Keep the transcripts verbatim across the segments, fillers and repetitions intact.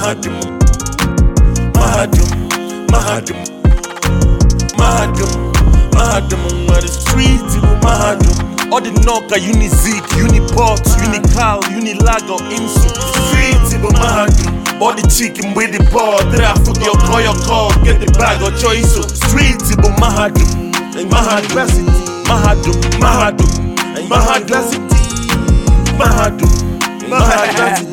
Mahadum, Mahadum, Mahadum, Mahadum, Mahadum, where the streets is Mahadum. All the Noka, Unizik, Uniport, Unical, Unilago, Insu. The streets is Mahadum. All the chicken with the ball, that I forget call your call, get the bag or choice. Streets is Mahadum, Mahadum, Mahadum, Mahadum, Mahadum, Mahadum, Mahadum.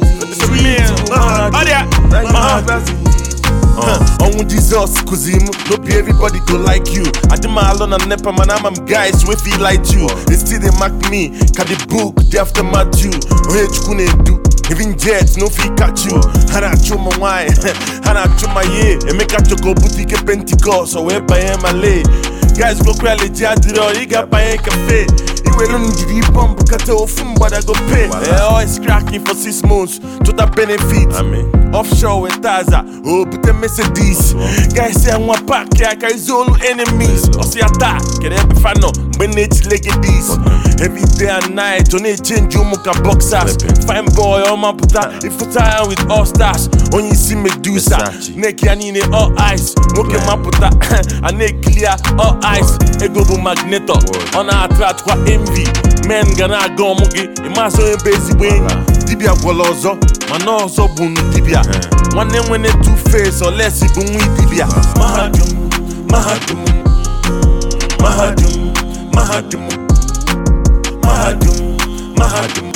Uh, on Jesus, cause him, no be everybody go like you. I do my alone and never man, I'm guys we feel like you. They still they mark me, can the book, they after Matthew. Oh, hey, you couldn't do. Even jets, no fee catch you. Hana chuma wine, Hana chuma ye, and make a choco boutique Pentecost, or where by M L A. Guys go cry le jadro, you got by a cafe. You will only give bomb, cut off from what I go pay. They're always cracking for six months to the benefit. I mean, offshore with Taza, oh, but the Mercedes. Guys say, I'm one pack, I can all enemies. Or see attack, get every fan, when it's like this. Every day and night, on a change, you mock boxers. Fine boy, on my puta, if you tie with all stars. When you see Medusa, neck and in all eyes. Mock my puta, and neck clear, all eyes. Ego magneto, on our track, what envy. Men gonna go mugi, imaso en basic way. Tibia wolozo, manozo bunu tibia. One name when it two face or less if we tibia. Mahadum, Mahadum, Mahadum, Mahadum, Mahadum, Mahadum,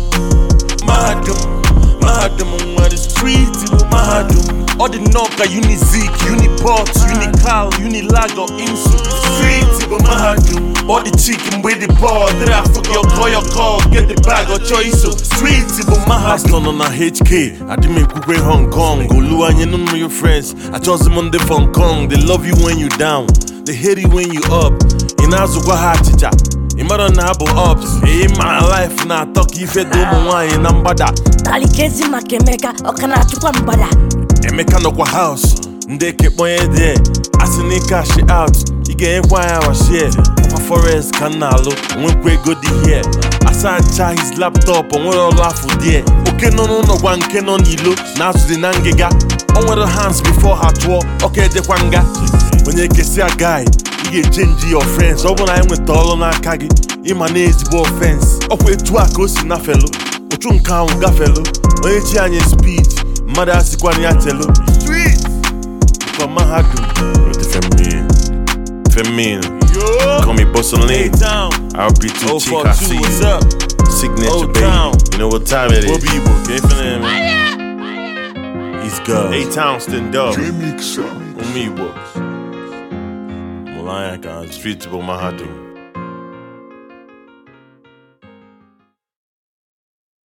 Mahadum, Mahadum, where the streets is Mahadum. All the Noka, Unizik, Uniport, Unical, Unilago, Insu. Streets is Mahadum. All the chicken with the ball, that I forget call your call, get the bag or choice. Streets is Mahadum. On a H K, I didn't make Kukwe Hong Kong. Olu and you know your friends. I chose them on the Hong Kong. They love you when you down, they hate you when you up. In Azukwa Hatija. Imara na abo ups, in my life na talk ife do mo wan in ambada. Talikezi makemeka okana chukwa mbada. Emeka no kwa house, ndeke boye there. Asini cash out, you get why I was here. Kwa forest canalo, when we go the here. Asancha his laptop on what all laugh with there. Okay no no no one can on yilo, now to the nangega. On with the hands before her tour, okay the wanga. When you can see a guy. You get change your friends. So when I went all on a kagi, in my name is the offense. Up with two across in a fellow. Ochun count gafellow. When you change your speech, mother Sikwani Atelo. Street from Mahadum. Feminine. Feminine. Call me Boston Lane. I'll be too cheap. I see what's up. Signature baby. You know what time it is. Bobby He's good. Eight Townsend dog. J-Mix. Umi Books. Lion, street to Mahadum.